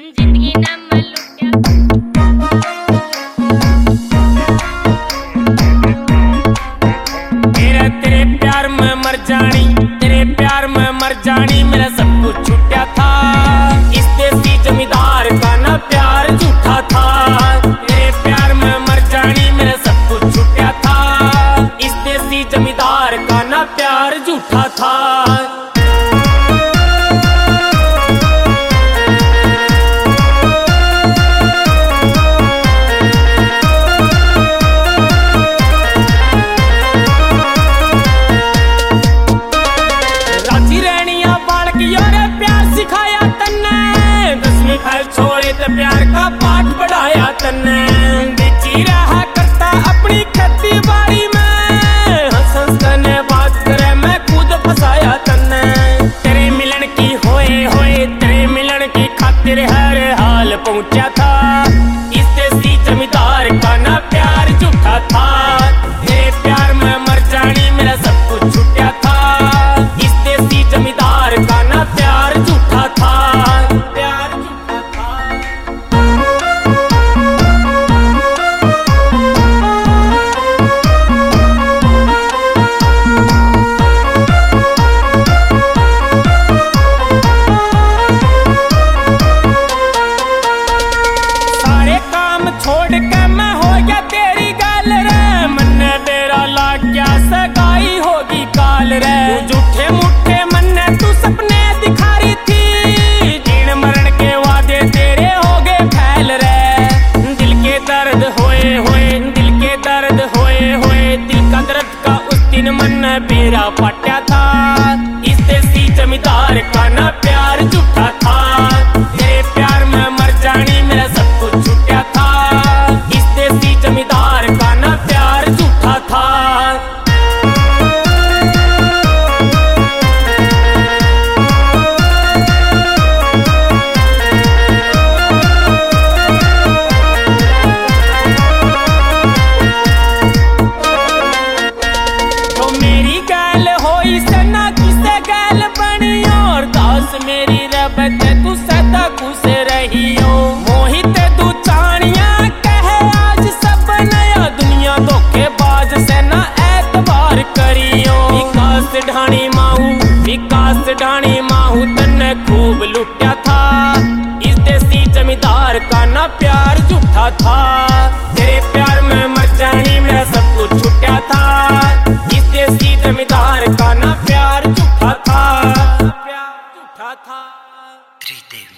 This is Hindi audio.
जिंदगी ना तेरे प्यार में मर जानी, तेरे प्यार में मर जानी, मेरा सब कुछ छूटा था। इस देसी जमींदार का ना प्यार झूठा था। तेरे प्यार में मर जानी, मेरा सब कुछ छूटा था। इस देसी जमींदार का ना प्यार झूठा था। प्यार का पाठ पढ़ाया तन्ने, बेची रहा करता अपनी खेती बाड़ी में। हंस हंस तने बात करे मैं खुद फसाया तन्ने। तेरे मिलन की होए तेरे मिलन की खातिर हर हाल पहुंचा था। इस देसी जमींदार का ना प्यार झूठा था। तेरे प्यार में मर जानी, मेरा सब कुछ छूटा था। इस देसी जमींदार का ना प्यार झूठा था। छोड़ के मैं हो गया तेरी गाल रे, मन तेरा लाग गया सगाई होगी काल रे। झूठे मुठे मन तू सपने दिखा रही थी, जीण मरण के वादे तेरे हो गए फैल रे। दिल के दर्द होए दिल के दर्द होए दिल का दर्द का उस दिन मन मेरा फटा था। इस देसी जमींदार का ना प्यार झूठा था। तेरे प्यार में मर जानी, मेरा सब कुछ छूटा था। जमींदार का ना प्यार झूठा था। तो मेरी गैल होई सना किसे गैल बनी, और दास मेरी रब तू सदा खुश रही हो। मोहित तू चाणिया धोखेबाज से ना एतबार करियो। विकास ढाणी माहू तन्ने खूब लुटा था। इस देसी जमींदार का ना प्यार झूठा था। तेरे प्यार में मर जानी, मेरा सब कुछ छूटा था। इस देसी जमींदार का ना प्यार झूठा था।